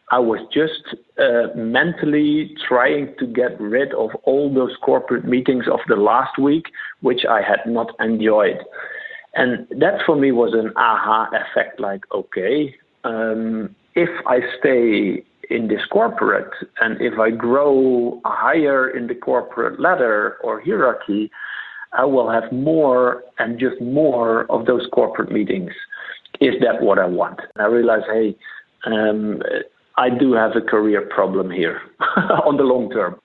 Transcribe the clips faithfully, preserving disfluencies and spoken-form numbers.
I was just uh, mentally trying to get rid of all those corporate meetings of the last week, which I had not enjoyed. And that for me was an aha effect, like, okay, um, if I stay in this corporate and if I grow higher in the corporate ladder or hierarchy, I will have more and just more of those corporate meetings. Is that what I want? And I realized, hey, um, I do have a career problem here on the long term.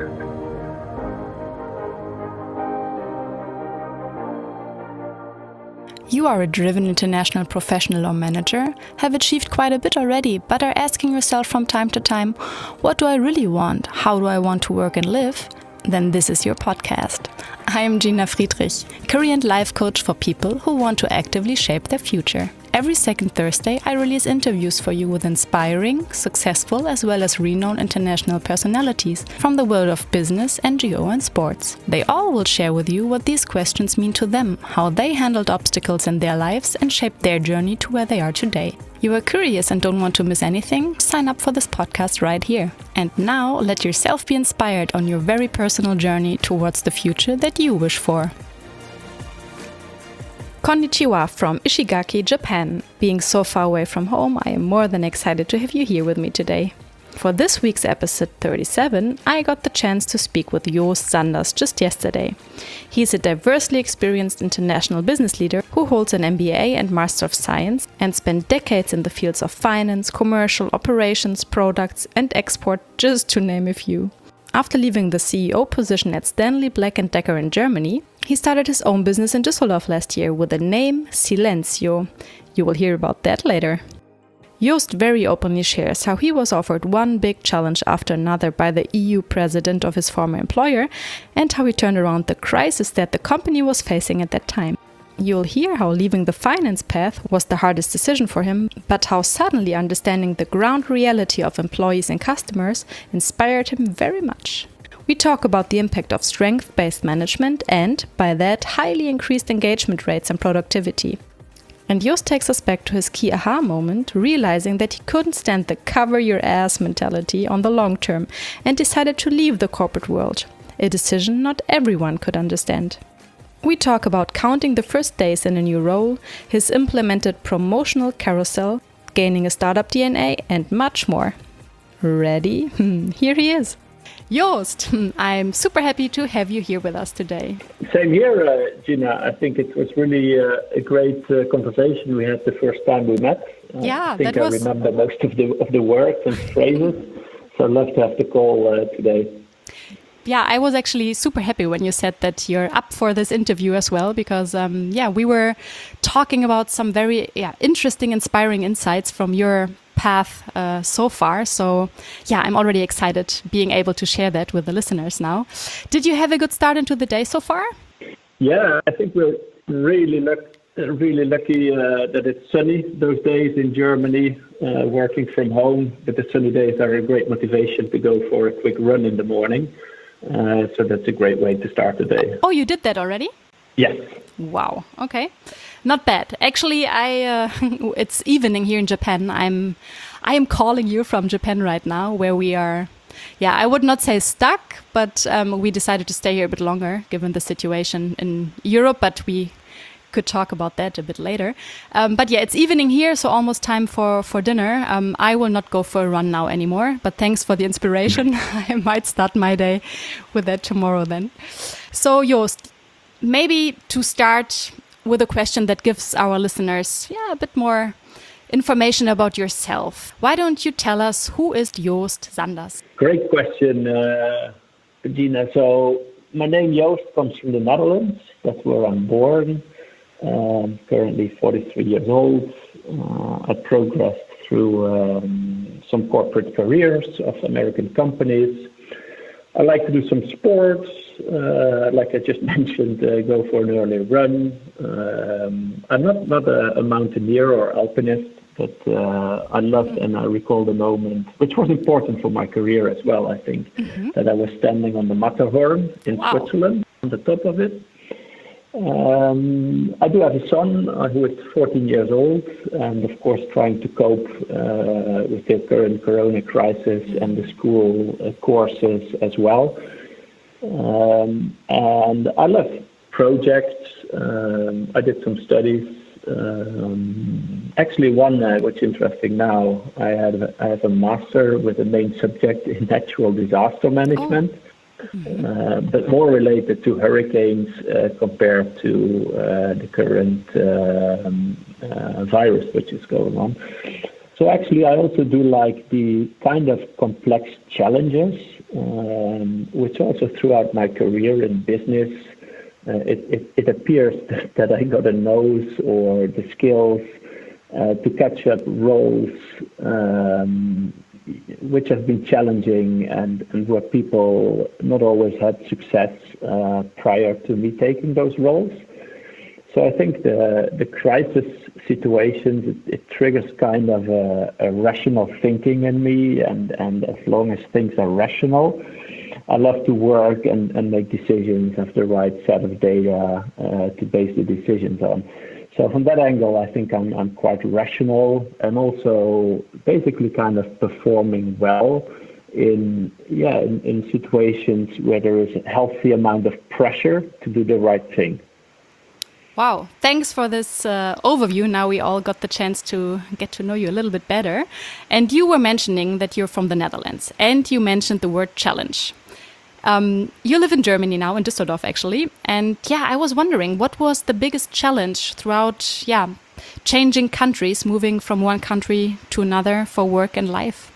You are a driven international professional or manager, have achieved quite a bit already, but are asking yourself from time to time, what do I really want? How do I want to work and live? Then this is your podcast. I am Gina Friedrich, career and life coach for people who want to actively shape their future. Every second Thursday, I release interviews for you with inspiring, successful, as well as renowned international personalities from the world of business, N G O, and sports. They all will share with you what these questions mean to them, how they handled obstacles in their lives, and shaped their journey to where they are today. You are curious and don't want to miss anything? Sign up for this podcast right here. And now, let yourself be inspired on your very personal journey towards the future that you wish for. Konnichiwa from Ishigaki, Japan. Being so far away from home, I am more than excited to have you here with me today. For this week's episode thirty-seven, I got the chance to speak with Joost Sanders just yesterday. He's a diversely experienced international business leader who holds an M B A and Master of Science and spent decades in the fields of finance, commercial, operations, products, and export, just to name a few. After leaving the C E O position at Stanley Black and Decker in Germany, he started his own business in Düsseldorf last year with the name Silenzio. You will hear about that later. Joost very openly shares how he was offered one big challenge after another by the E U president of his former employer and how he turned around the crisis that the company was facing at that time. You'll hear how leaving the finance path was the hardest decision for him, but how suddenly understanding the ground reality of employees and customers inspired him very much. We talk about the impact of strength-based management and, by that, highly increased engagement rates and productivity. And Joost takes us back to his key aha moment, realizing that he couldn't stand the cover-your-ass mentality on the long term and decided to leave the corporate world, a decision not everyone could understand. We talk about counting the first days in a new role, his implemented promotional carousel, gaining a startup D N A, and much more. Ready? Here he is. Joost, I'm super happy to have you here with us today. Same here, uh, Gina. I think it was really uh, a great uh, conversation we had the first time we met. Uh, yeah, I think that I was... remember most of the of the words and phrases, so I'd love to have the call uh, today. Yeah, I was actually super happy when you said that you're up for this interview as well, because um, yeah, we were talking about some very yeah interesting, inspiring insights from your path uh, so far. So yeah, I'm already excited being able to share that with the listeners now. Did you have a good start into the day so far? Yeah, I think we're really lucky, really lucky uh, that it's sunny those days in Germany, uh, working from home. But the sunny days are a great motivation to go for a quick run in the morning. Uh, so that's a great way to start the day. Oh, you did that already? Yes. Wow. Okay. Not bad. Actually, I uh, it's evening here in Japan. I'm I am calling you from Japan right now, where we are. Yeah, I would not say stuck, but um, we decided to stay here a bit longer, given the situation in Europe. But we could talk about that a bit later. Um, but yeah, it's evening here, so almost time for for dinner. Um, I will not go for a run now anymore. But thanks for the inspiration. I might start my day with that tomorrow then. So Joost, maybe to start with a question that gives our listeners yeah, a bit more information about yourself. Why don't you tell us, who is Joost Sanders? Great question, uh, Gina. So my name Joost comes from the Netherlands. That's where I'm born. Um, currently forty-three years old. Uh, I progressed through um, some corporate careers of American companies. I like to do some sports, uh, like I just mentioned, uh, go for an early run. Um, I'm not, not a, a mountaineer or alpinist, but uh, I loved and I recall the moment, which was important for my career as well, I think, mm-hmm. that I was standing on the Matterhorn in wow. Switzerland, on the top of it. Um, I do have a son uh, who is fourteen years old, and of course trying to cope uh, with the current corona crisis and the school uh, courses as well. Um, and I love projects. Um, I did some studies. Um, actually, one uh, which is interesting now. I have I have a master with a main subject in natural disaster management. Oh. Uh, but more related to hurricanes uh, compared to uh, the current uh, um, uh, virus which is going on. So actually, I also do like the kind of complex challenges, um, which also throughout my career in business, uh, it, it, it appears that I got a nose or the skills uh, to catch up roles um, which have been challenging and, and where people not always had success uh, prior to me taking those roles. So I think the the crisis situations, it, it triggers kind of a, a rational thinking in me, and, and as long as things are rational, I love to work and, and make decisions, have the right set of data uh, to base the decisions on. So from that angle, I think I'm I'm quite rational and also basically kind of performing well in yeah in, in situations where there is a healthy amount of pressure to do the right thing. Wow, thanks for this uh, overview. Now we all got the chance to get to know you a little bit better. And you were mentioning that you're from the Netherlands, and you mentioned the word challenge. Um, you live in Germany now, in Düsseldorf actually, and yeah, I was wondering, what was the biggest challenge throughout, yeah, changing countries, moving from one country to another for work and life?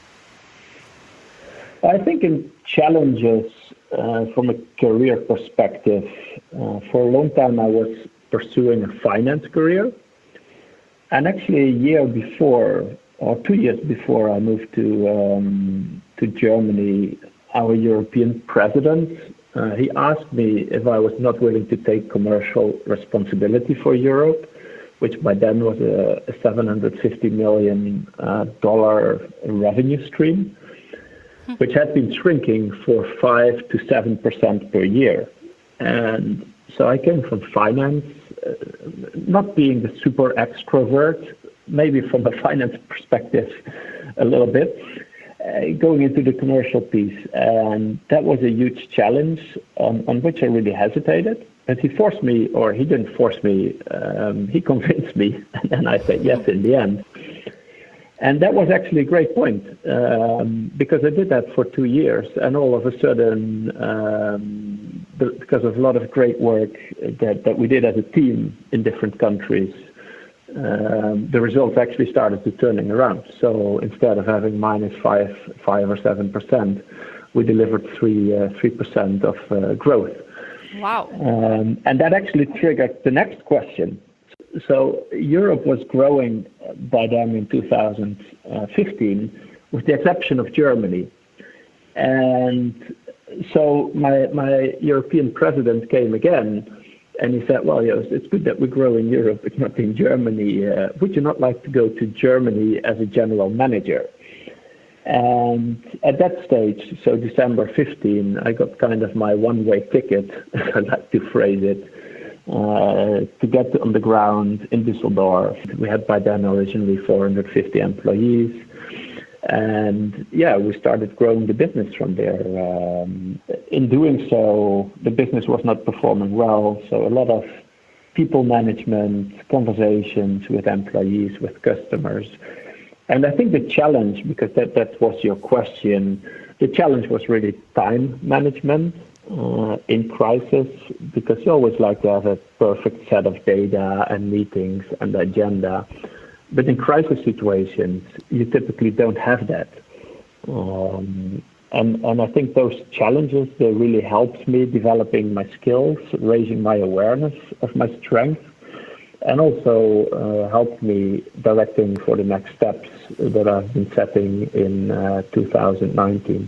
I think in challenges uh, from a career perspective, uh, for a long time I was pursuing a finance career, and actually a year before, or two years before I moved to um, to Germany, our European president, uh, he asked me if I was not willing to take commercial responsibility for Europe, which by then was a, a seven hundred fifty million dollars uh, revenue stream, which had been shrinking for five to seven percent per year. And so I came from finance, uh, not being the super extrovert, maybe from a finance perspective a little bit, Uh, going into the commercial piece, and that was a huge challenge on, on which I really hesitated. But he forced me, or he didn't force me, um, he convinced me, and then I said yes in the end. And that was actually a great point, um, because I did that for two years, and all of a sudden, um, because of a lot of great work that, that we did as a team in different countries, Um, the results actually started to turning around. So instead of having minus five, five or seven percent, we delivered three, uh, three percent of uh, growth. Wow! Um, and that actually triggered the next question. So Europe was growing by then in two thousand fifteen, with the exception of Germany. And so my my European president came again. And he said, well, yes, it's good that we grow in Europe, but not in Germany. Uh, would you not like to go to Germany as a general manager? And at that stage, so December fifteenth, I got kind of my one-way ticket, I like to phrase it, uh, to get on the ground in Düsseldorf. We had by then originally four hundred fifty employees. And yeah, we started growing the business from there. Um, in doing so, the business was not performing well. So a lot of people management, conversations with employees, with customers. And I think the challenge, because that, that was your question, the challenge was really time management uh, in crisis, because you always like to have a perfect set of data and meetings and agenda. But in crisis situations, you typically don't have that. Um, and, and I think those challenges, they really helped me developing my skills, raising my awareness of my strengths, and also uh, helped me directing for the next steps that I've been setting in uh, two thousand nineteen.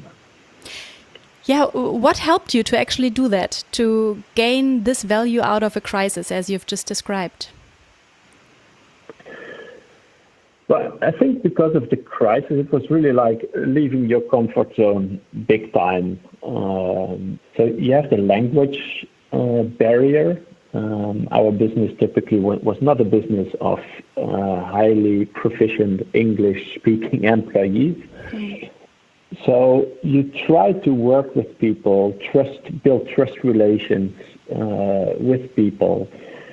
Yeah, what helped you to actually do that, to gain this value out of a crisis, as you've just described? Well, I think because of the crisis, it was really like leaving your comfort zone big time. Um, so you have the language uh, barrier, Um, our business typically was not a business of uh, highly proficient English-speaking employees. Mm. So you try to work with people, trust, build trust relations uh, with people.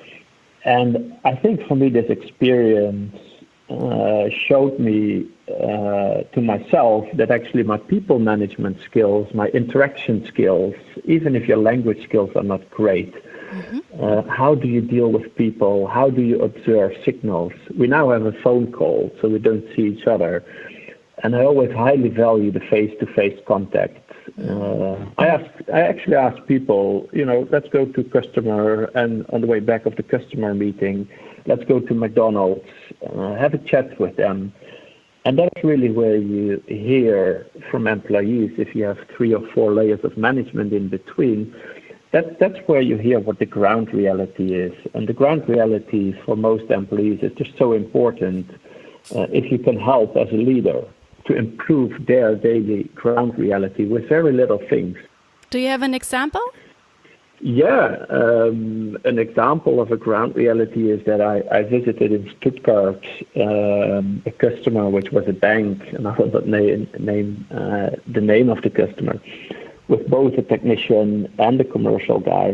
And I think for me, this experience uh, showed me uh, to myself that actually my people management skills, my interaction skills, even if your language skills are not great, mm-hmm. uh, how do you deal with people? How do you observe signals? We now have a phone call, so we don't see each other. And I always highly value the face-to-face contact. Uh, I ask, I actually ask people, you know, let's go to customer, and on the way back of the customer meeting, let's go to McDonald's, uh, have a chat with them. And that's really where you hear from employees, if you have three or four layers of management in between, that, that's where you hear what the ground reality is. And the ground reality for most employees is just so important uh, if you can help as a leader to improve their daily ground reality with very little things. Do you have an example? Yeah, um, an example of a ground reality is that I, I visited in Stuttgart um, a customer, which was a bank, and I will not name, name uh, the name of the customer, with both a technician and a commercial guy.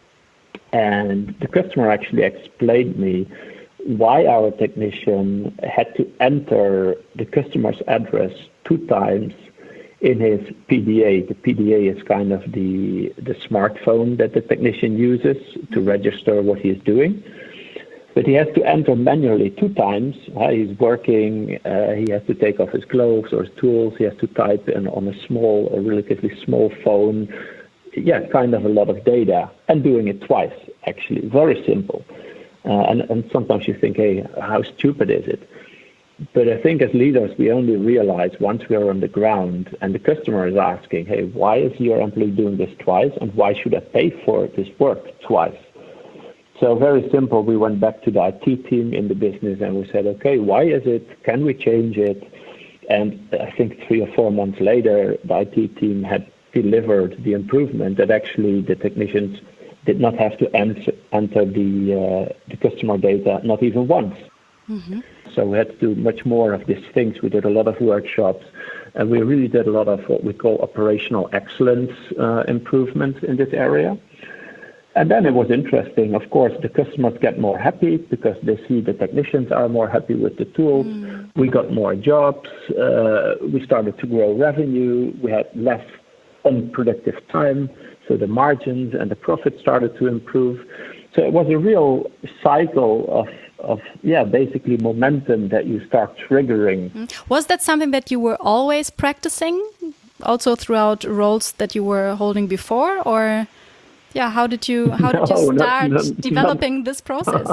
And the customer actually explained me why our technician had to enter the customer's address two times in his P D A. The P D A is kind of the, the smartphone that the technician uses to register what he is doing. But he has to enter manually two times. Uh, he's working, uh, he has to take off his gloves or his tools, he has to type in on a small, a relatively small phone. Yeah, kind of a lot of data, and doing it twice, actually. Very simple. Uh, and, and sometimes you think, hey, how stupid is it? But I think as leaders, we only realize once we are on the ground and the customer is asking, hey, why is your employee doing this twice? And why should I pay for this work twice? So very simple, we went back to the I T team in the business and we said, okay, why is it? Can we change it? And I think three or four months later, the I T team had delivered the improvement that actually the technicians did not have to enter, enter the, uh, the customer data, not even once. Mm-hmm. So we had to do much more of these things. We did a lot of workshops, and we really did a lot of what we call operational excellence uh, improvements in this area. And then it was interesting. Of course, the customers get more happy because they see the technicians are more happy with the tools. Mm. We got more jobs. Uh, we started to grow revenue. We had less unproductive time. So the margins and the profit started to improve. So it was a real cycle of, of yeah, basically momentum that you start triggering. Was that something that you were always practicing, also throughout roles that you were holding before, or yeah, how did you how did no, you start not, not, developing not. this process?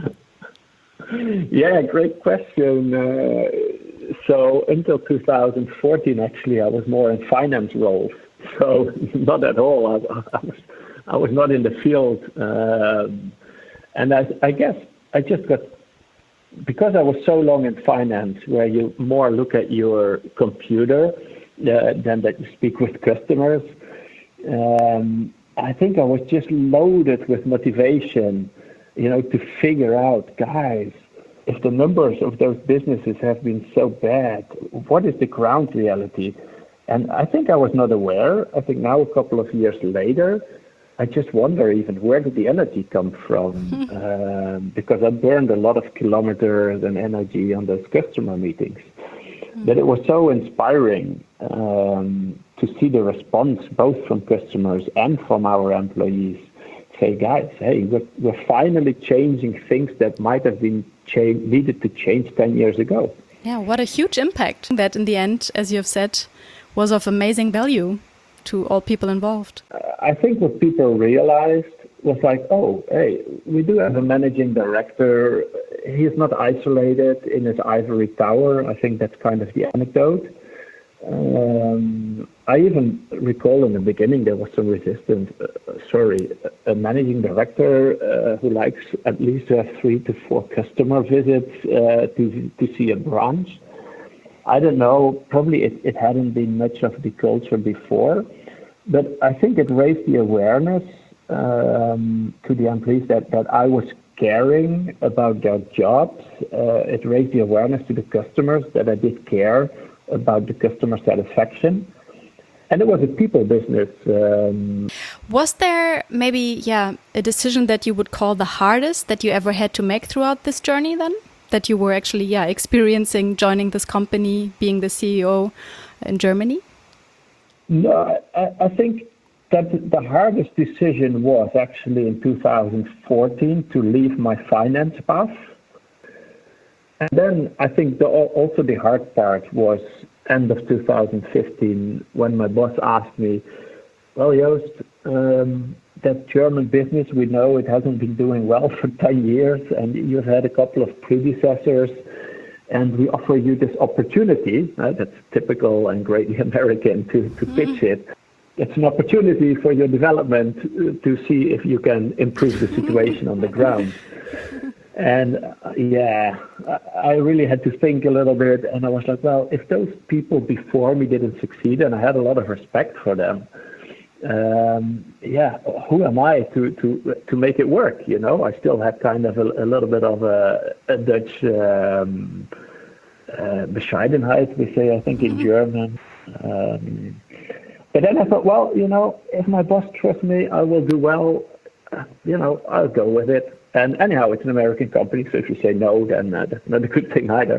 Yeah, great question. Uh, so until two thousand fourteen, actually, I was more in finance roles. So not at all. I, I was I was not in the field, um, and I, I guess I just got because I was so long in finance, where you more look at your computer uh, than that you speak with customers. Um, I think I was just loaded with motivation, you know, to figure out, guys, if the numbers of those businesses have been so bad, what is the ground reality? And I think I was not aware. I think now, a couple of years later, I just wonder even where did the energy come from? um, because I burned a lot of kilometers and energy on those customer meetings. Mm. But it was so inspiring um, to see the response both from customers and from our employees. Say, guys, hey, we're, we're finally changing things that might have been cha- needed to change ten years ago. Yeah, what a huge impact that in the end, as you have said, was of amazing value to all people involved. Uh, I think what people realized was like, oh, hey, we do have a managing director. He's not isolated in his ivory tower. I think that's kind of the anecdote. Um, I even recall in the beginning there was some resistance. Uh, sorry, a managing director uh, who likes at least to have three to four customer visits uh, to to see a branch. I don't know, probably it, it hadn't been much of the culture before, but I think it raised the awareness um, to the employees that, that I was caring about their jobs. Uh, it raised the awareness to the customers that I did care about the customer satisfaction. And it was a people business. Um, was there maybe, yeah, a decision that you would call the hardest that you ever had to make throughout this journey then? That you were actually, yeah, experiencing joining this company, being the C E O in Germany? No, I, I think that the hardest decision was actually in two thousand fourteen to leave my finance path. And then I think the, also the hard part was end of two thousand fifteen when my boss asked me, well, Joost, um, that German business, we know it hasn't been doing well for ten years, and you've had a couple of predecessors, and we offer you this opportunity. Uh, that's typical and greatly American to, to mm-hmm. pitch it. It's an opportunity for your development to see if you can improve the situation on the ground. And uh, yeah, I really had to think a little bit, and I was like, well, if those people before me didn't succeed, and I had a lot of respect for them, um, yeah, who am I to, to, to make it work? You know, I still had kind of a, a little bit of a, a Dutch um, uh, Bescheidenheit, we say, I think in German. Um, but then I thought, well, you know, if my boss trusts me, I will do well. Uh, you know, I'll go with it. And anyhow, it's an American company, so if you say no, then uh, that's not a good thing either.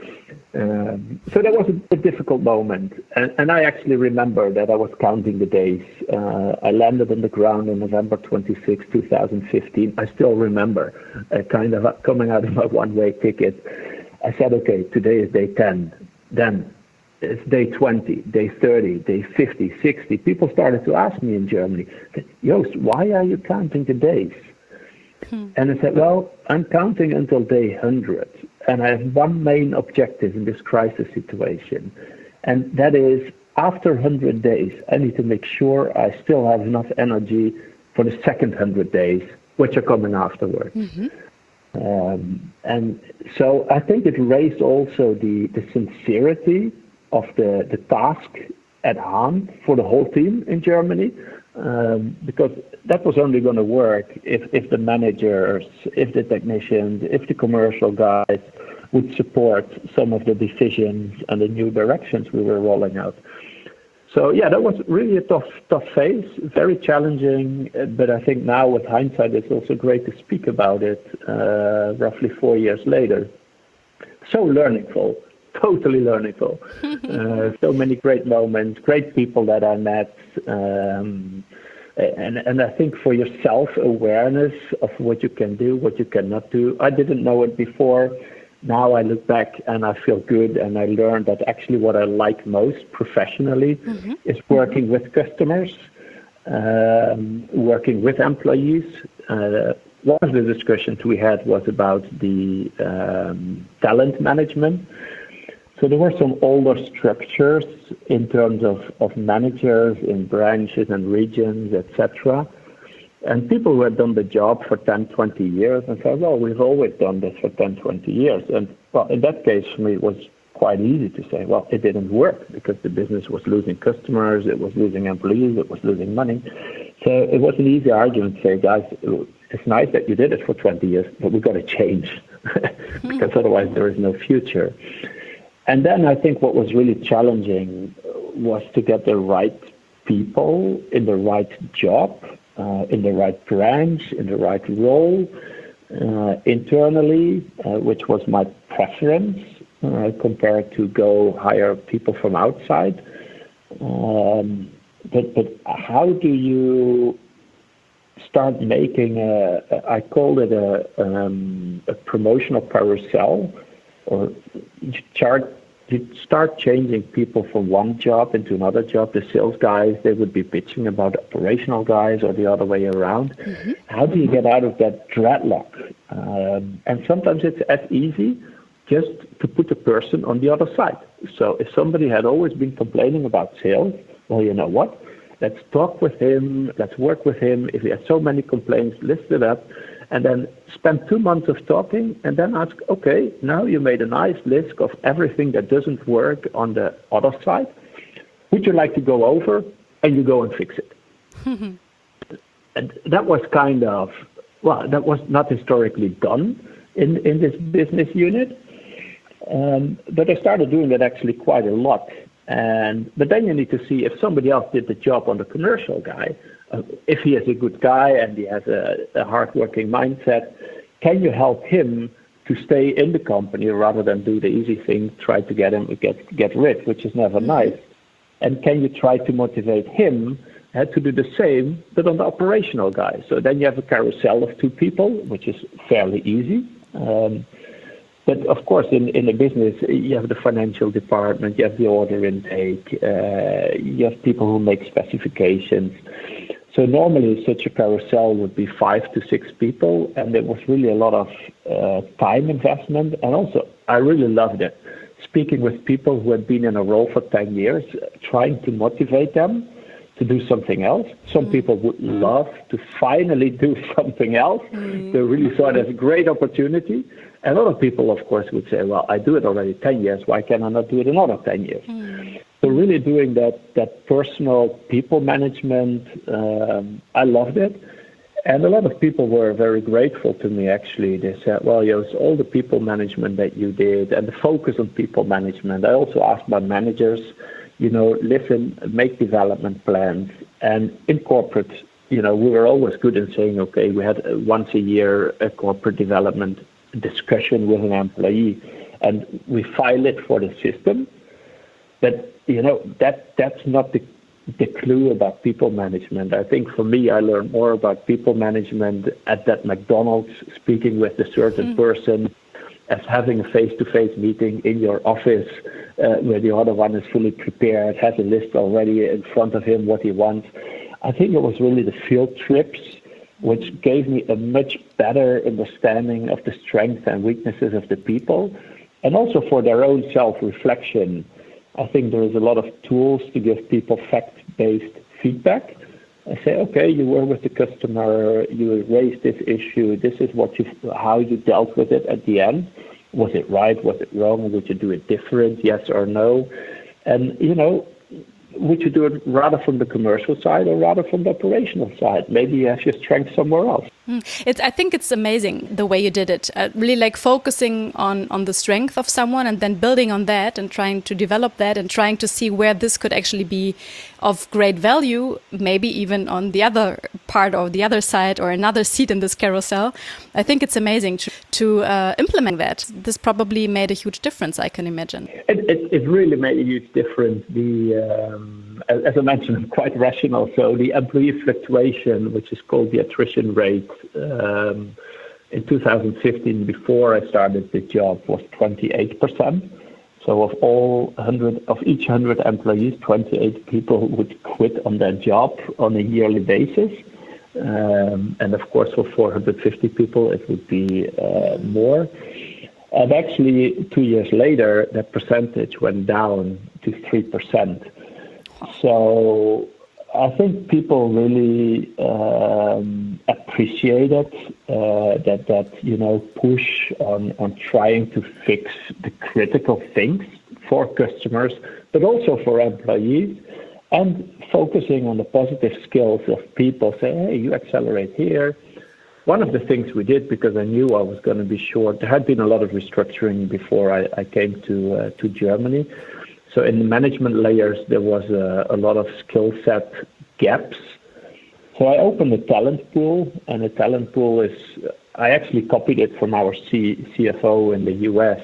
Um, so that was a, a difficult moment. And, and I actually remember that I was counting the days. Uh, I landed on the ground on November twenty-sixth, two thousand fifteen. I still remember uh, kind of coming out of my one-way ticket. I said, okay, today is day ten. Then it's day twenty, day thirty, day fifty, sixty. People started to ask me in Germany, Joost, why are you counting the days? Hmm. And I said, well, I'm counting until day one hundred. And I have one main objective in this crisis situation. And that is, after one hundred days, I need to make sure I still have enough energy for the second one hundred days, which are coming afterwards. Mm-hmm. Um, and so I think it raised also the, the sincerity of the, the task at hand for the whole team in Germany. Um, because that was only going to work if, if the managers, if the technicians, if the commercial guys would support some of the decisions and the new directions we were rolling out. So yeah, that was really a tough, tough phase, very challenging. But I think now with hindsight, it's also great to speak about it uh, roughly four years later. So learningful. Totally learningful. uh, so many great moments, great people that I met. Um, and, and I think for your self-awareness of what you can do, what you cannot do. I didn't know it before. Now I look back and I feel good, and I learned that actually what I like most professionally mm-hmm. is working with customers, um, working with employees. Uh, one of the discussions we had was about the um, talent management. So there were some older structures in terms of, of managers in branches and regions, et cetera. And people who had done the job for ten, twenty years and said, well, we've always done this for ten, twenty years. And well, in that case, for me, it was quite easy to say, well, it didn't work because the business was losing customers, it was losing employees, it was losing money. So it was an easy argument to say, guys, it's nice that you did it for twenty years, but we've got to change because otherwise there is no future. And then I think what was really challenging was to get the right people in the right job, uh, in the right branch, in the right role, uh, internally, uh, which was my preference uh, compared to go hire people from outside. Um, but, but how do you start making a, I called it a, um, a promotional carousel, or you chart, you start changing people from one job into another job. The sales guys, they would be pitching about operational guys or the other way around. Mm-hmm. How do you get out of that dreadlock? Um, and sometimes it's as easy just to put a person on the other side. So if somebody had always been complaining about sales, well, you know what? Let's talk with him. Let's work with him. If he has so many complaints, list it up. And then spend two months of talking and then ask, okay, now you made a nice list of everything that doesn't work on the other side. Would you like to go over? And you go and fix it. and that was kind of, well, that was not historically done in, in this business unit. Um, but I started doing that actually quite a lot. And but then you need to see if somebody else did the job on the commercial guy, uh, if he is a good guy and he has a, a hardworking mindset, can you help him to stay in the company rather than do the easy thing, try to get him get get rid, which is never nice. And can you try to motivate him uh, to do the same, but on the operational guy? So then you have a carousel of two people, which is fairly easy. Um, but of course, in, in a business, you have the financial department, you have the order intake, uh, you have people who make specifications. So normally such a carousel would be five to six people, and there was really a lot of uh, time investment. And also, I really loved it, speaking with people who had been in a role for ten years, trying to motivate them to do something else. Some mm-hmm. people would love to finally do something else. Mm-hmm. They really saw it as a great opportunity. And other people, of course, would say, well, I do it already ten years. Why can I not do it another ten years? Mm-hmm. So really doing that, that personal people management, um, I loved it. And a lot of people were very grateful to me, actually. They said, well, Joost, all the people management that you did and the focus on people management. I also asked my managers, you know, listen, make development plans. And in corporate, you know, we were always good in saying, okay, we had once a year a corporate development discussion with an employee, and we file it for the system. But, you know, that that's not the the clue about people management. I think for me, I learned more about people management at that McDonald's, speaking with a certain mm. person, as having a face-to-face meeting in your office uh, where the other one is fully prepared, has a list already in front of him what he wants. I think it was really the field trips which gave me a much better understanding of the strengths and weaknesses of the people, and also for their own self-reflection. I think there is a lot of tools to give people fact-based feedback. I say, okay, you were with the customer, you raised this issue, this is what you, how you dealt with it at the end. Was it right? Was it wrong? Would you do it different? Yes or no? And, you know, would you do it rather from the commercial side or rather from the operational side? Maybe you have your strength somewhere else. It's, I think it's amazing the way you did it. Uh, really like focusing on, on the strength of someone and then building on that and trying to develop that and trying to see where this could actually be of great value, maybe even on the other part or the other side or another seat in this carousel. I think it's amazing to, to uh, implement that. This probably made a huge difference, I can imagine. It, it, it really made a huge difference. The um, as, as I mentioned, I'm quite rational. So the employee fluctuation, which is called the attrition rate, um, in two thousand fifteen, before I started the job, was twenty-eight percent. So of all one hundred of each one hundred employees, twenty-eight people would quit on their job on a yearly basis. Um, and of course, for four hundred fifty people, it would be uh, more. And actually, two years later, that percentage went down to three percent. So I think people really um, appreciated uh, that that you know push on on trying to fix the critical things for customers, but also for employees, and focusing on the positive skills of people. Say, hey, you accelerate here. One of the things we did, because I knew I was going to be short, there had been a lot of restructuring before I, I came to uh, to Germany. So in the management layers, there was a, a lot of skill set gaps. So I opened a talent pool, and the talent pool is, I actually copied it from our C, CFO in the U S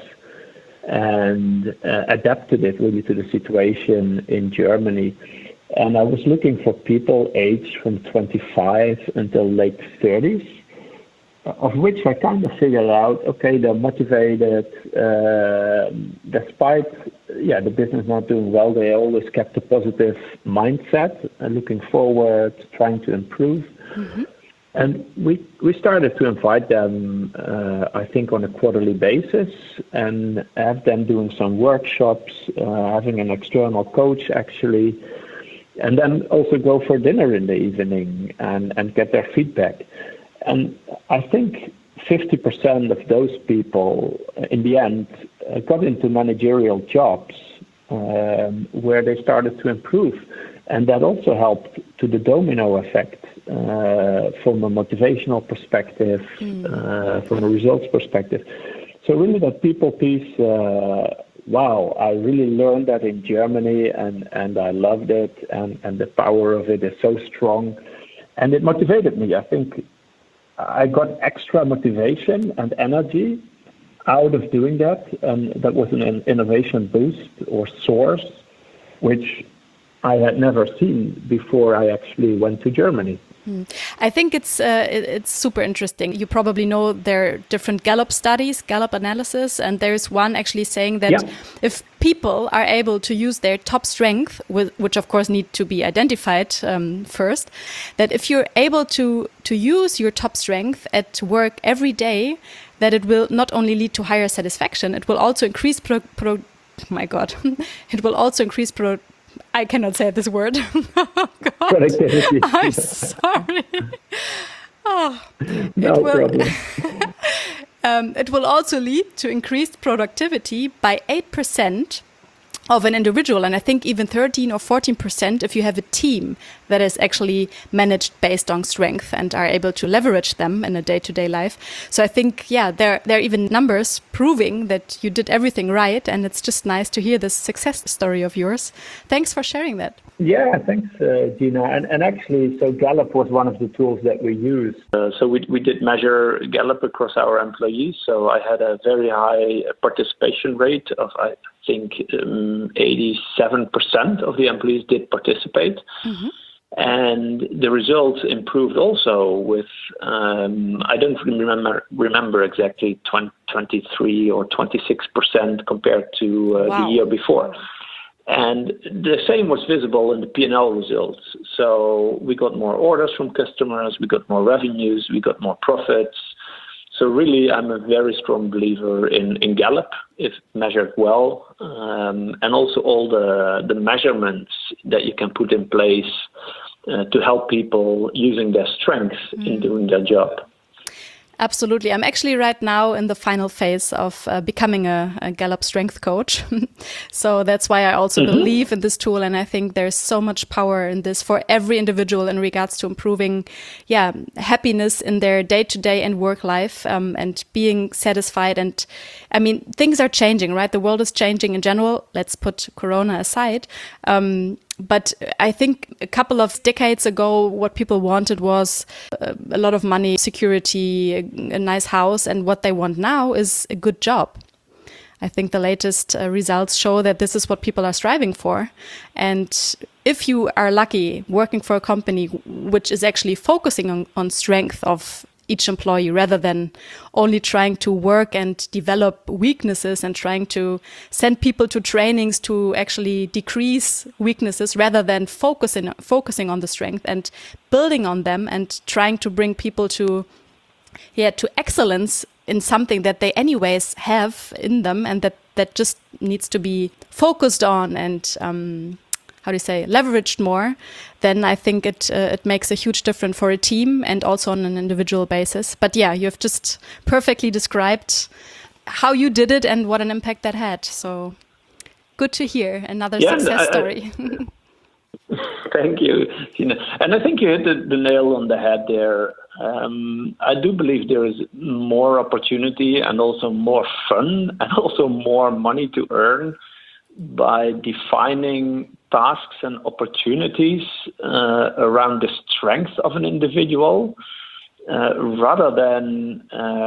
and uh, adapted it really to the situation in Germany. And I was looking for people aged from twenty-five until late thirties, of which I kind of figured out, okay, they're motivated, uh, despite yeah, the business not doing well, they always kept a positive mindset and looking forward, trying to improve. Mm-hmm. And we we started to invite them, uh, I think, on a quarterly basis, and have them doing some workshops, uh, having an external coach, actually, and then also go for dinner in the evening and, and get their feedback. And I think fifty percent of those people, in the end, got into managerial jobs um, where they started to improve. And that also helped to the domino effect uh, from a motivational perspective, mm. uh, from a results perspective. So really that people piece, uh, wow, I really learned that in Germany and, and I loved it, and, and the power of it is so strong. And it motivated me. I think I got extra motivation and energy out of doing that, and that was an innovation boost or source, which I had never seen before I actually went to Germany. I think it's uh, it's super interesting. You probably know there are different Gallup studies, Gallup analysis, and there's one actually saying that yeah. if people are able to use their top strength, with, which of course need to be identified um, first, that if you're able to to use your top strength at work every day, that it will not only lead to higher satisfaction, it will also increase pro, pro my God, it will also increase pro. I cannot say this word. Oh, God. Productivity. I'm sorry. Oh, no it will, problem. um, it will also lead to increased productivity by eight percent of an individual, and I think even thirteen or fourteen percent if you have a team that is actually managed based on strength and are able to leverage them in a day-to-day life. So I think, yeah, there, there are even numbers proving that you did everything right, and it's just nice to hear this success story of yours. Thanks for sharing that. Yeah, thanks, uh, Gina. And, and actually, so Gallup was one of the tools that we used. Uh, so we we did measure Gallup across our employees. So I had a very high participation rate of, I think, um, eighty-seven percent of the employees did participate. Mm-hmm. And the results improved also with, um, I don't remember remember exactly, twenty, twenty-three or twenty-six percent compared to uh, wow. the year before. And the same was visible in the P and L results. So we got more orders from customers, we got more revenues, we got more profits. So really, I'm a very strong believer in, in Gallup, if measured well, um, and also all the, the measurements that you can put in place uh, to help people using their strengths mm. in doing their job. Absolutely. I'm actually right now in the final phase of uh, becoming a, a Gallup strength coach. So that's why I also mm-hmm. believe in this tool. And I think there's so much power in this for every individual in regards to improving, yeah, happiness in their day-to-day and work life, um, and being satisfied. And I mean, things are changing, right? The world is changing in general. Let's put Corona aside. Um, But I think a couple of decades ago, what people wanted was a, a lot of money, security, a, a nice house. And what they want now is a good job. I think the latest uh, results show that this is what people are striving for. And if you are lucky working for a company which is actually focusing on, on strength of each employee rather than only trying to work and develop weaknesses and trying to send people to trainings to actually decrease weaknesses rather than focusing focusing on the strength and building on them and trying to bring people to yeah to excellence in something that they anyways have in them and that that just needs to be focused on and um how do you say, leveraged more, then I think it uh, it makes a huge difference for a team and also on an individual basis. But yeah, you have just perfectly described how you did it and what an impact that had. So good to hear. Another yeah, success I, story. I, thank you, Tina. And I think you hit the, the nail on the head there. Um, I do believe there is more opportunity and also more fun and also more money to earn by defining tasks and opportunities uh, around the strength of an individual, uh, rather than,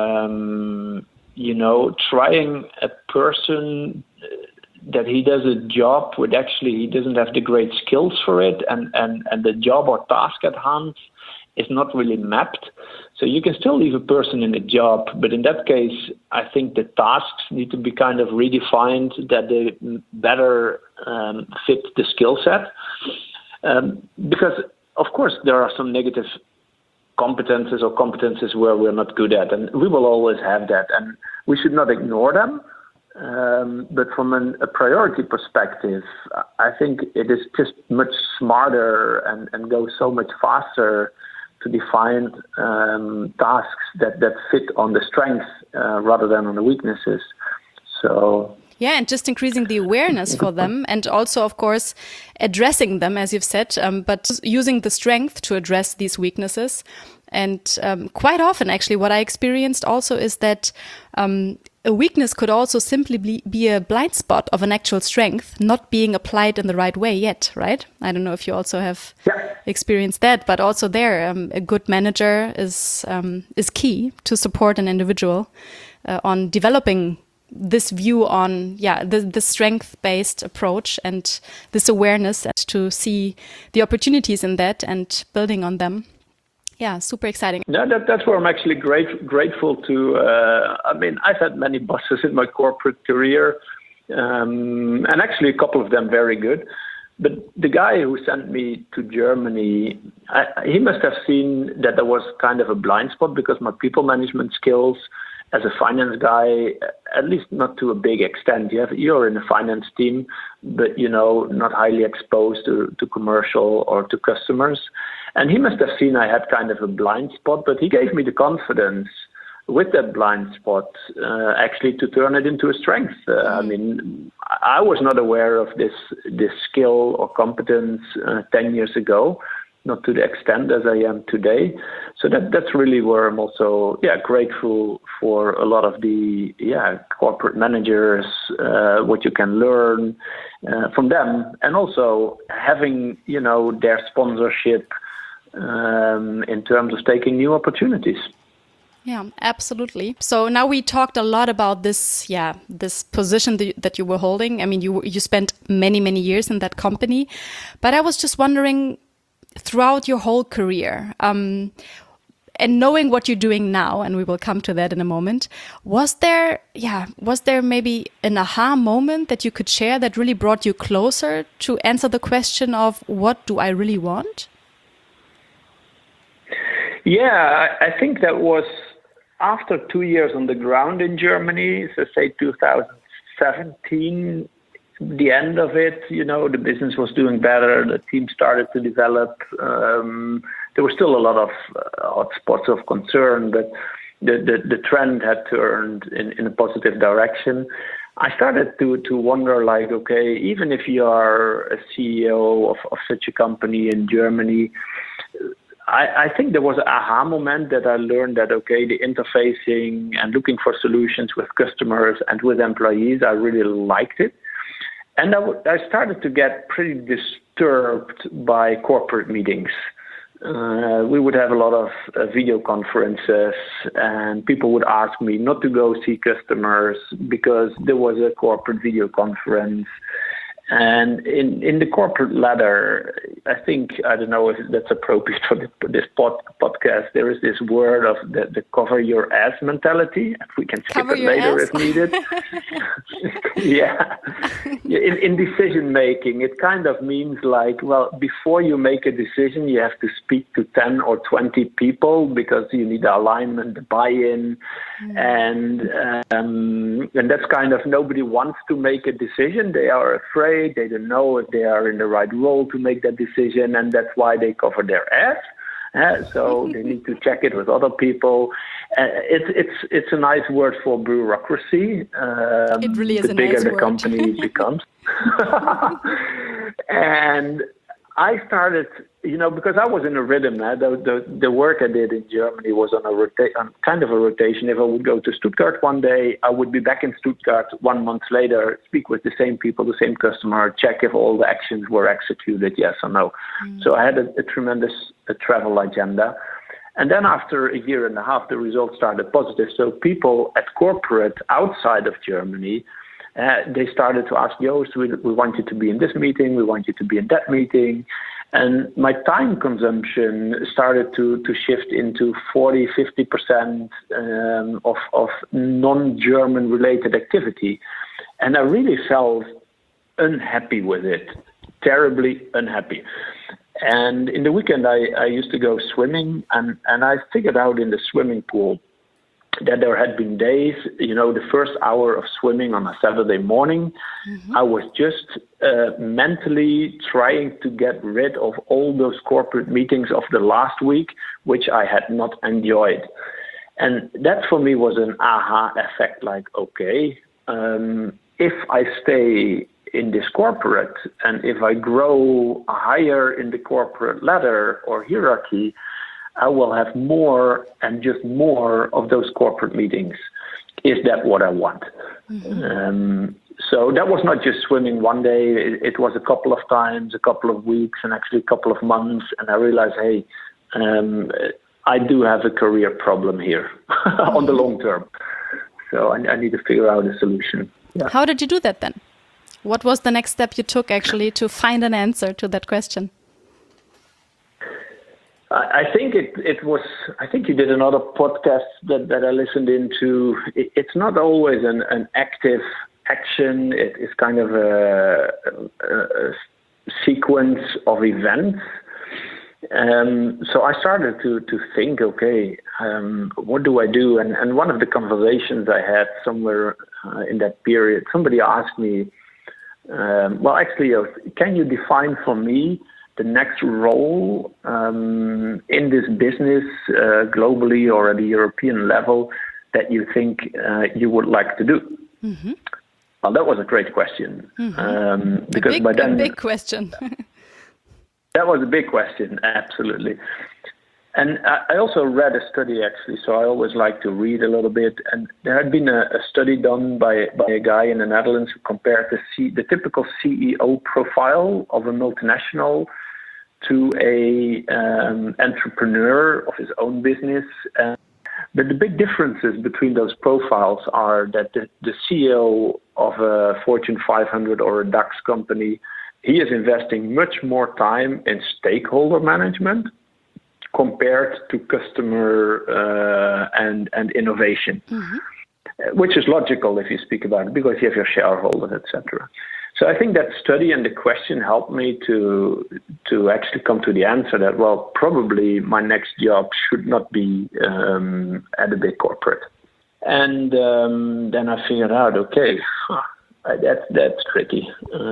um, you know, trying a person that he does a job with actually he doesn't have the great skills for it, and, and, and the job or task at hand is not really mapped. So you can still leave a person in a job, but in that case, I think the tasks need to be kind of redefined that they better um, fit the skill set. Um, because, of course, there are some negative competences or competences where we're not good at, and we will always have that, and we should not ignore them. Um, but from an, a priority perspective, I think it is just much smarter and, and goes so much faster to define um, tasks that, that fit on the strengths uh, rather than on the weaknesses. So Yeah, and just increasing the awareness for them, and also, of course, addressing them, as you've said, um, but using the strength to address these weaknesses. And um, quite often, actually, what I experienced also is that um, a weakness could also simply be, be a blind spot of an actual strength, not being applied in the right way yet, right? I don't know if you also have Yeah. experienced that, but also there, um, a good manager is um, is key to support an individual uh, on developing this view on, yeah, the, the strength-based approach and this awareness, and to see the opportunities in that and building on them. Yeah, super exciting. Yeah, that, that's where I'm actually great, grateful to. Uh, I mean, I've had many bosses in my corporate career, um, and actually a couple of them very good. But the guy who sent me to Germany, I, he must have seen that there was kind of a blind spot, because my people management skills as a finance guy, at least not to a big extent. You have, you're in a finance team, but, you know, not highly exposed to, to commercial or to customers. And he must have seen I had kind of a blind spot, but he gave me the confidence with that blind spot uh, actually to turn it into a strength. Uh, mm. I mean, I was not aware of this this skill or competence uh, ten years ago, not to the extent as I am today. So that that's really where I'm also yeah grateful for a lot of the yeah corporate managers, uh, what you can learn uh, from them, and also having you know their sponsorship um, in terms of taking new opportunities. Yeah, absolutely. So now we talked a lot about this, yeah, this position that, that you were holding. I mean, you you spent many, many years in that company, but I was just wondering, throughout your whole career, um, and knowing what you're doing now, and we will come to that in a moment, was there, yeah, was there maybe an aha moment that you could share that really brought you closer to answer the question of what do I really want? Yeah, I think that was after two years on the ground in Germany, so say two thousand seventeen, the end of it, you know, the business was doing better, the team started to develop. Um, there were still a lot of uh, hot spots of concern, but the, the, the trend had turned in, in a positive direction. I started to, to wonder, like, okay, even if you are a C E O of, of such a company in Germany, I, I think there was an aha moment that I learned that, okay, the interfacing and looking for solutions with customers and with employees, I really liked it. And I, w- I started to get pretty disturbed by corporate meetings. Uh, we would have a lot of uh, video conferences, and people would ask me not to go see customers because there was a corporate video conference. And in, in the corporate ladder, I think, I don't know if that's appropriate for the, this pod, podcast, there is this word of the, the cover your ass mentality. We can skip cover it later ass? if needed. yeah. In, in decision making, it kind of means like, well, before you make a decision, you have to speak to ten or twenty people because you need alignment, buy-in. Mm. And, um, and that's kind of nobody wants to make a decision. They are afraid. They don't know if they are in the right role to make that decision, and that's why they cover their ass. Uh, so they need to check it with other people. Uh, it's it's it's a nice word for bureaucracy. Um, it really is the a bigger nice the word. company becomes. And I started, you know, because I was in a rhythm. Uh, the, the the work I did in Germany was on a rota- on kind of a rotation. If I would go to Stuttgart one day, I would be back in Stuttgart one month later, speak with the same people, the same customer, check if all the actions were executed, yes or no. Mm. So I had a, a tremendous a travel agenda. And then after a year and a half, the results started positive. So people at corporate outside of Germany, Uh, they started to ask, Joost, we, we want you to be in this meeting, we want you to be in that meeting. And my time consumption started to, to shift into forty, fifty percent um, of, of non-German related activity. And I really felt unhappy with it, terribly unhappy. And in the weekend, I, I used to go swimming, and, and I figured out in the swimming pool that there had been days, you know, the first hour of swimming on a Saturday morning, mm-hmm. I was just uh, mentally trying to get rid of all those corporate meetings of the last week, which I had not enjoyed. And that for me was an aha effect, like, okay, um, if I stay in this corporate and if I grow higher in the corporate ladder or hierarchy, I will have more and just more of those corporate meetings. Is that what I want? Mm-hmm. Um, so that was not just swimming one day. It, it was a couple of times, a couple of weeks, and actually a couple of months. And I realized, hey, um, I do have a career problem here mm-hmm. on the long term. So I, I need to figure out a solution. Yeah. How did you do that then? What was the next step you took actually to find an answer to that question? I think it, it was, I think you did another podcast that, that I listened into. It, it's not always an, an active action. It is kind of a, a, a sequence of events. Um, so I started to, to think, okay, um, what do I do? And, and one of the conversations I had somewhere uh, in that period, somebody asked me, um, well, actually, uh, can you define for me the next role um, in this business uh, globally or at the European level that you think uh, you would like to do? Mm-hmm. Well, that was a great question. Mm-hmm. Um, because a big, by then, a big question. That was a big question, absolutely. And I also read a study, actually, so I always like to read a little bit. And there had been a, a study done by, by a guy in the Netherlands who compared the, C, the typical C E O profile of a multinational to a um, entrepreneur of his own business. Uh, but the big differences between those profiles are that the, the C E O of a Fortune five hundred or a DAX company, he is investing much more time in stakeholder management compared to customer uh, and, and innovation, mm-hmm. which is logical if you speak about it, because you have your shareholders, et cetera. So I think that study and the question helped me to to actually come to the answer that, well, probably my next job should not be um, at a big corporate. And um, then I figured out, okay, that's that's tricky.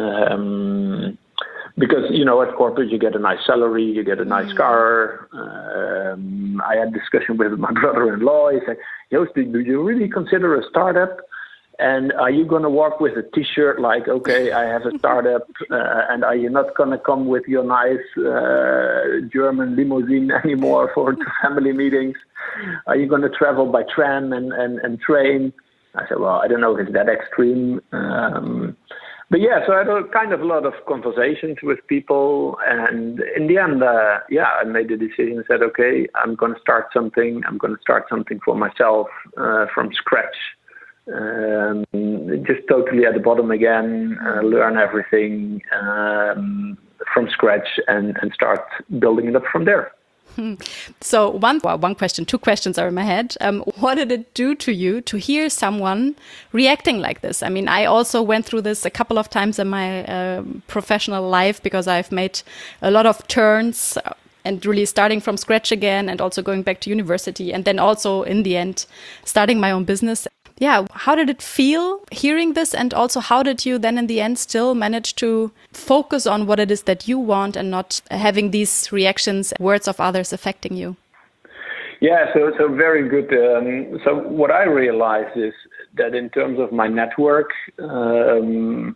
Um, because, you know, at corporate you get a nice salary, you get a nice car. Um, I had a discussion with my brother-in-law. He said, Joost, do you really consider a startup? And are you going to walk with a T-shirt like, okay, I have a startup, uh, and are you not going to come with your nice uh, German limousine anymore for family meetings? Are you going to travel by tram and, and, and train? I said, well, I don't know if it's that extreme. Um, but yeah, so I had a kind of a lot of conversations with people. And in the end, uh, yeah, I made the decision and said, okay, I'm going to start something. I'm going to start something for myself uh, from scratch. Um, just totally at the bottom again, uh, learn everything um, from scratch and, and start building it up from there. Hmm. So one, well, one question, two questions are in my head. Um, what did it do to you to hear someone reacting like this? I mean, I also went through this a couple of times in my uh, professional life because I've made a lot of turns and really starting from scratch again and also going back to university and then also in the end starting my own business. Yeah, how did it feel hearing this? And also, how did you then in the end still manage to focus on what it is that you want and not having these reactions, words of others affecting you? Yeah, so so very good. Um, so what I realized is that in terms of my network, um,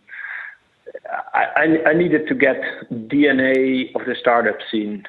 I, I needed to get D N A of the startup scene,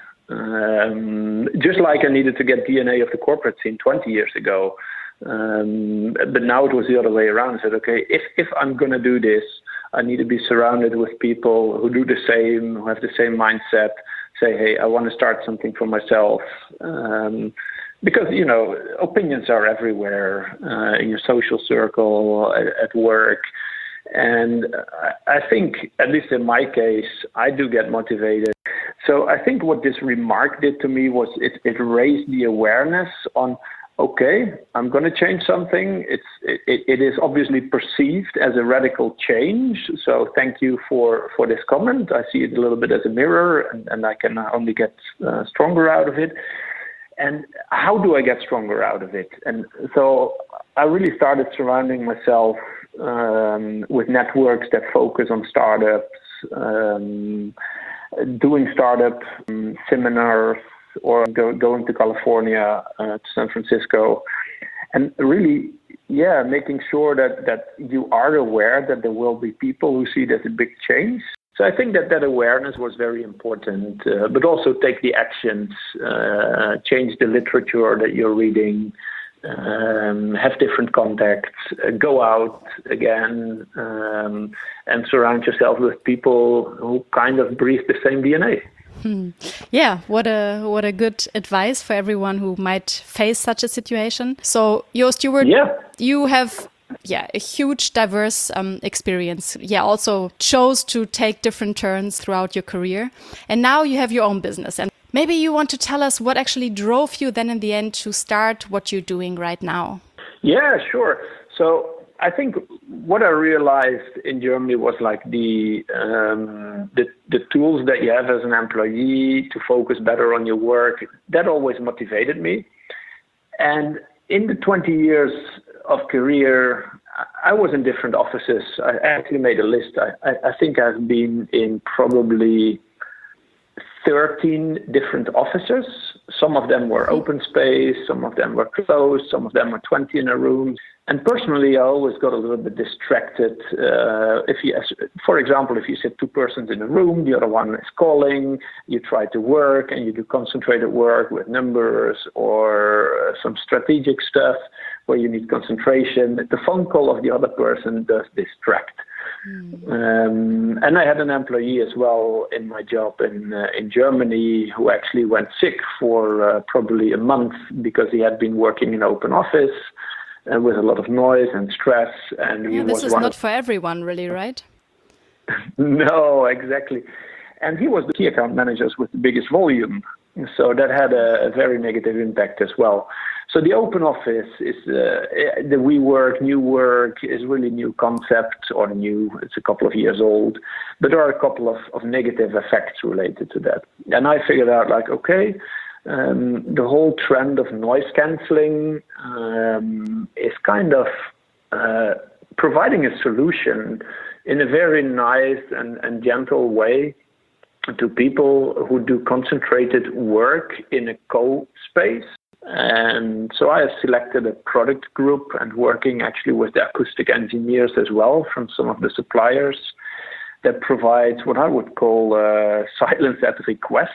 um, just like I needed to get D N A of the corporate scene twenty years ago. Um, but now it was the other way around. I said, okay, if, if I'm going to do this, I need to be surrounded with people who do the same, who have the same mindset, say, hey, I want to start something for myself. Um, because, you know, opinions are everywhere uh, in your social circle, at, at work. And I think, at least in my case, I do get motivated. So I think what this remark did to me was it, it raised the awareness on, okay, I'm going to change something. It's it, it is obviously perceived as a radical change. So thank you for, for this comment. I see it a little bit as a mirror, and, and I can only get uh, stronger out of it. And how do I get stronger out of it? And so I really started surrounding myself um, with networks that focus on startups, um, doing startup um, seminars, or go, going to California, uh, to San Francisco, and really yeah, making sure that, that you are aware that there will be people who see that a big change. So I think that that awareness was very important, uh, but also take the actions, uh, change the literature that you're reading, um, have different contacts, uh, go out again, um, and surround yourself with people who kind of breathe the same D N A. Hmm. Yeah, what a what a good advice for everyone who might face such a situation. So, Joost, you were yeah. you have yeah a huge diverse um, experience. Yeah, also chose to take different turns throughout your career, and now you have your own business. And maybe you want to tell us what actually drove you then in the end to start what you're doing right now. Yeah, sure. So I think what I realized in Germany was like the, um, the the tools that you have as an employee to focus better on your work. That always motivated me. And in the twenty years of career, I was in different offices. I actually made a list. I, I, I think I've been in probably thirteen different offices. Some of them were open space, some of them were closed, some of them were twenty in a room. And personally, I always got a little bit distracted. Uh, if you, for example, if you sit two persons in a room, the other one is calling, you try to work and you do concentrated work with numbers or some strategic stuff where you need concentration. The phone call of the other person does distract. Mm. Um, and I had an employee as well in my job in uh, in Germany who actually went sick for uh, probably a month because he had been working in open office. And with a lot of noise and stress, and yeah, he this was is one not of... for everyone, really, right? No, exactly. And he was the key account managers with the biggest volume, so that had a, a very negative impact as well. So the open office is uh, the WeWork, New Work is really new concept or new. It's a couple of years old, but there are a couple of, of negative effects related to that. And I figured out, like, okay. Um, the whole trend of noise cancelling um, is kind of uh, providing a solution in a very nice and, and gentle way to people who do concentrated work in a co-space. And so I have selected a product group and working actually with the acoustic engineers as well from some of the suppliers that provides what I would call uh, silence at request.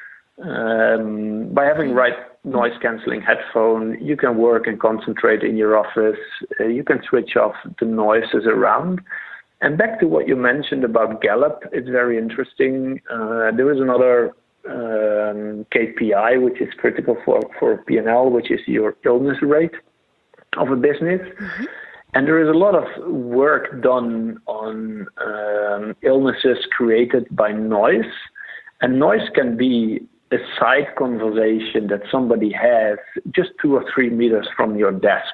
Um, by having right noise cancelling headphone, you can work and concentrate in your office. Uh, you can switch off the noises around. And back to what you mentioned about Gallup, it's very interesting. Uh, there is another um, K P I which is critical for, for P and L, which is your illness rate of a business. Mm-hmm. And there is a lot of work done on um, illnesses created by noise. And noise can be a side conversation that somebody has just two or three meters from your desk,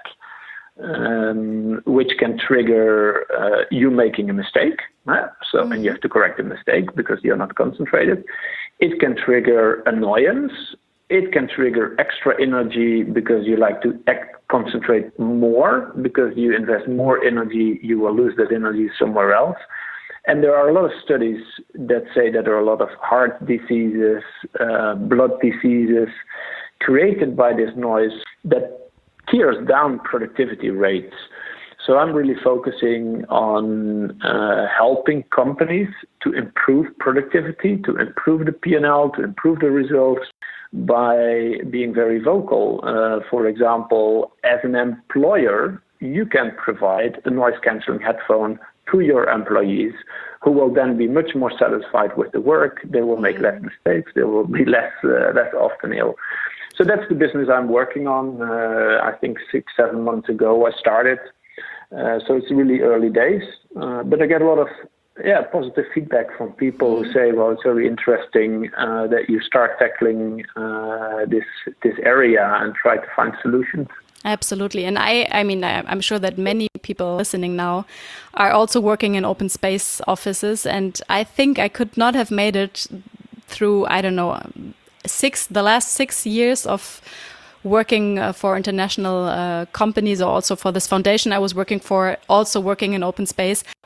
um, which can trigger uh, you making a mistake. Right? So, mm-hmm. and you have to correct the mistake because you're not concentrated. It can trigger annoyance. It can trigger extra energy because you like to act, concentrate more. Because you invest more energy, you will lose that energy somewhere else. And there are a lot of studies that say that there are a lot of heart diseases, uh, blood diseases created by this noise that tears down productivity rates. So I'm really focusing on uh, helping companies to improve productivity, to improve the P and L, to improve the results by being very vocal. Uh, for example, as an employer, you can provide a noise cancelling headphone to your employees, who will then be much more satisfied with the work. They will make less mistakes. They will be less uh, less often ill. So that's the business I'm working on. Uh, I think six, seven months ago I started. Uh, so it's really early days, uh, but I get a lot of yeah positive feedback from people who say, well, it's very interesting uh, that you start tackling uh, this this area and try to find solutions. Absolutely. And I, I mean, I, I'm sure that many people listening now are also working in open space offices. And I think I could not have made it through, I don't know, six, the last six years of working uh, for international uh, companies, or also for this foundation I was working for, also working in open space,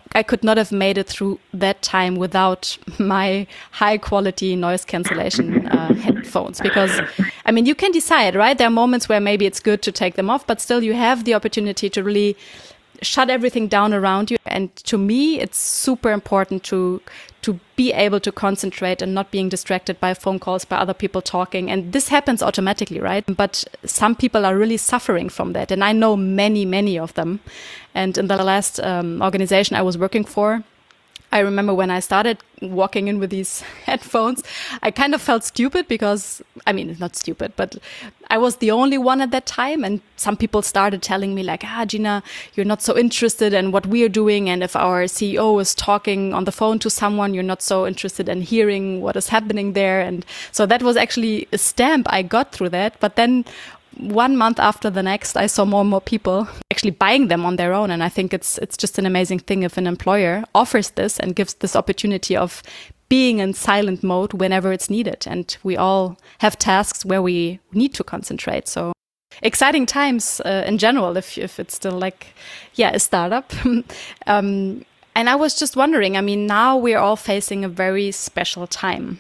I could not have made it through that time without my high quality noise cancellation uh, headphones. Because, I mean, you can decide, right? There are moments where maybe it's good to take them off, but still you have the opportunity to really shut everything down around you. And to me, it's super important to to be able to concentrate and not being distracted by phone calls, by other people talking. And this happens automatically, right? But some people are really suffering from that. And I know many, many of them. And in the last um, organization I was working for, I remember when I started walking in with these headphones, I kind of felt stupid because, I mean, not stupid, but I was the only one at that time. And some people started telling me like, ah, Gina, you're not so interested in what we're doing. And if our C E O is talking on the phone to someone, you're not so interested in hearing what is happening there. And so that was actually a stamp I got through that. But then one month after the next, I saw more and more people actually buying them on their own. And I think it's it's just an amazing thing if an employer offers this and gives this opportunity of being in silent mode whenever it's needed. And we all have tasks where we need to concentrate. So exciting times uh, in general, if if it's still like, yeah, a startup. um, and I was just wondering, I mean, now we're all facing a very special time.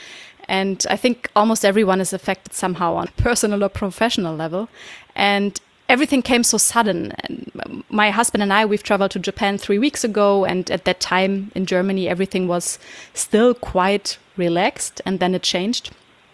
And I think almost everyone is affected somehow on a personal or professional level. And everything came so sudden. And my husband and I, we've traveled to Japan three weeks ago. And at that time in Germany, everything was still quite relaxed. And then it changed.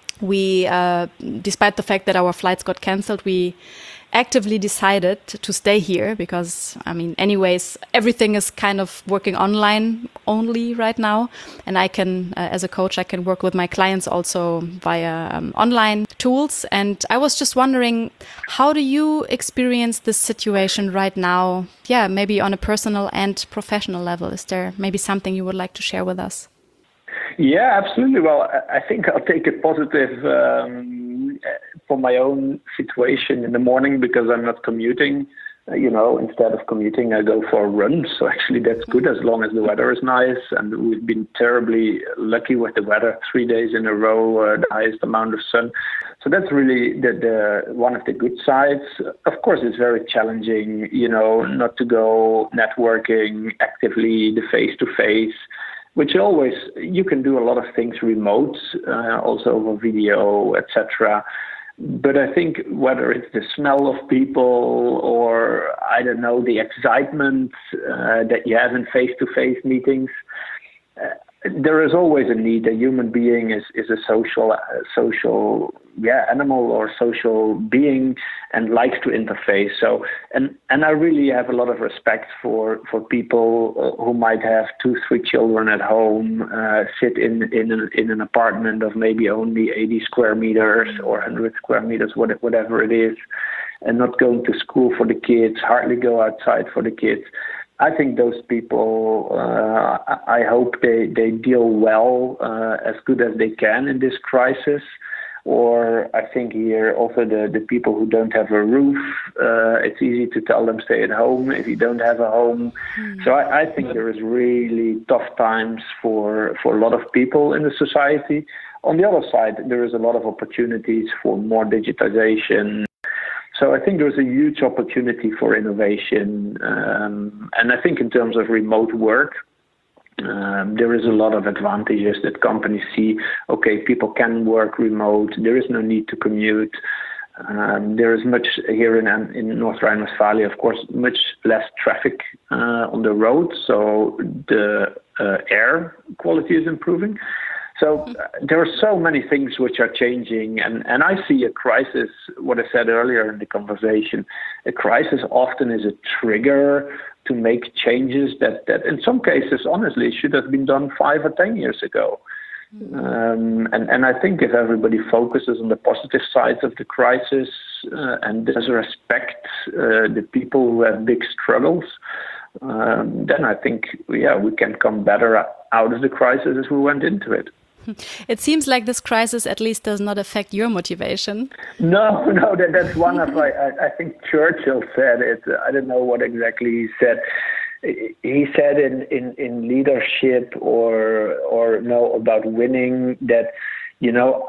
We, uh, despite the fact that our flights got canceled, we actively decided to stay here because, I mean, anyways, everything is kind of working online only right now. And I can, uh, as a coach, I can work with my clients also via um, online tools. And I was just wondering, how do you experience this situation right now? Yeah, maybe on a personal and professional level. Is there maybe something you would like to share with us? Yeah, absolutely. Well, I think I'll take a positive um, for my own situation in the morning because I'm not commuting. Uh, you know, instead of commuting, I go for a run. So actually that's good as long as the weather is nice. And we've been terribly lucky with the weather, three days in a row, uh, the highest amount of sun. So that's really the, the one of the good sides. Of course, it's very challenging, you know, not to go networking actively, the face-to-face. Which always, you can do a lot of things remote, uh, also over video, et cetera. But I think whether it's the smell of people or, I don't know, the excitement uh, that you have in face-to-face meetings, uh, there is always a need. A human being is, is a social, uh, social, yeah, animal or social being and likes to interface. So, and, and I really have a lot of respect for, for people who might have two, three children at home, uh, sit in, in, an, in an apartment of maybe only eighty square meters or one hundred square meters, whatever it is, and not going to school for the kids, hardly go outside for the kids. I think those people, uh, I hope they, they deal well, uh, as good as they can in this crisis. Or I think here also the, the people who don't have a roof, uh, it's easy to tell them stay at home if you don't have a home. Mm. So I, I think there is really tough times for, for a lot of people in the society. On the other side, there is a lot of opportunities for more digitization. So I think there's a huge opportunity for innovation. Um, and I think in terms of remote work, um, there is a lot of advantages that companies see. Okay, people can work remote. There is no need to commute. Um, there is much here in, in North Rhine-Westphalia, of course, much less traffic uh, on the road. So the uh, air quality is improving. So uh, there are so many things which are changing, and, and I see a crisis, what I said earlier in the conversation, a crisis often is a trigger to make changes that, that in some cases, honestly, should have been done five or ten years ago. Um, and, and I think if everybody focuses on the positive sides of the crisis uh, and does respect uh, the people who have big struggles, um, then I think, yeah, we can come better out of the crisis as we went into it. It seems like this crisis at least does not affect your motivation. No, no, that, that's one of, I, I think Churchill said it. I don't know what exactly he said. He said in, in, in leadership or, or no, about winning that, you know,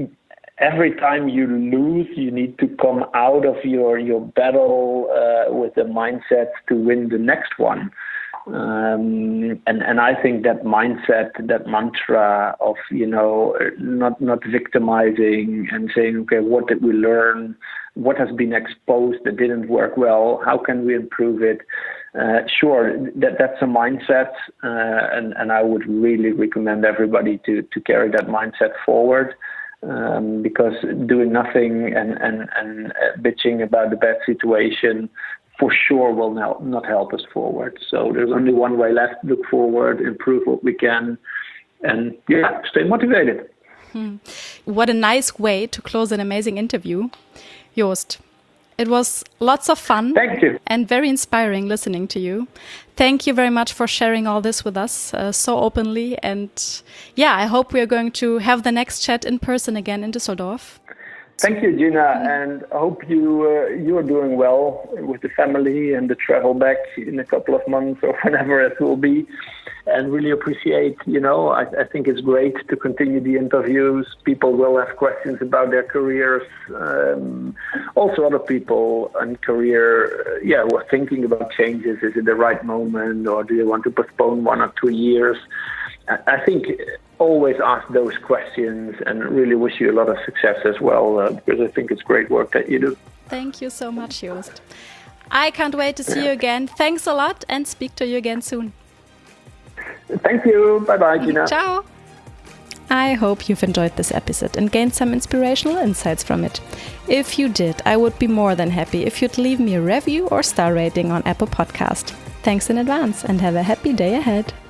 every time you lose, you need to come out of your, your battle uh, with the mindset to win the next one. Um, and, and I think that mindset, that mantra of, you know, not, not victimizing and saying, okay, what did we learn? What has been exposed that didn't work well? How can we improve it? Uh, sure, that, that's a mindset. Uh, and, and I would really recommend everybody to, to carry that mindset forward. Um, because doing nothing and, and, and bitching about the bad situation for sure will not, not help us forward. So there's only one way left: look forward, improve what we can, and yeah, stay motivated. Hmm. What a nice way to close an amazing interview, Joost. It was lots of fun. Thank you. And very inspiring listening to you. Thank you very much for sharing all this with us uh, so openly. And yeah, I hope we are going to have the next chat in person again in Düsseldorf. Thank you, Gina, and I hope you uh, you are doing well with the family and the travel back in a couple of months or whenever it will be. And really appreciate, you know, I, I think it's great to continue the interviews. People will have questions about their careers. Um, also, other people in career, yeah, who are thinking about changes. Is it the right moment, or do they want to postpone one or two years? I think always ask those questions, and really wish you a lot of success as well, uh, because I think it's great work that you do. Thank you so much, Joost. I can't wait to see yeah. you again. Thanks a lot, and speak to you again soon. Thank you. Bye-bye, Gina. Ciao. I hope you've enjoyed this episode and gained some inspirational insights from it. If you did, I would be more than happy if you'd leave me a review or star rating on Apple Podcast. Thanks in advance, and have a happy day ahead.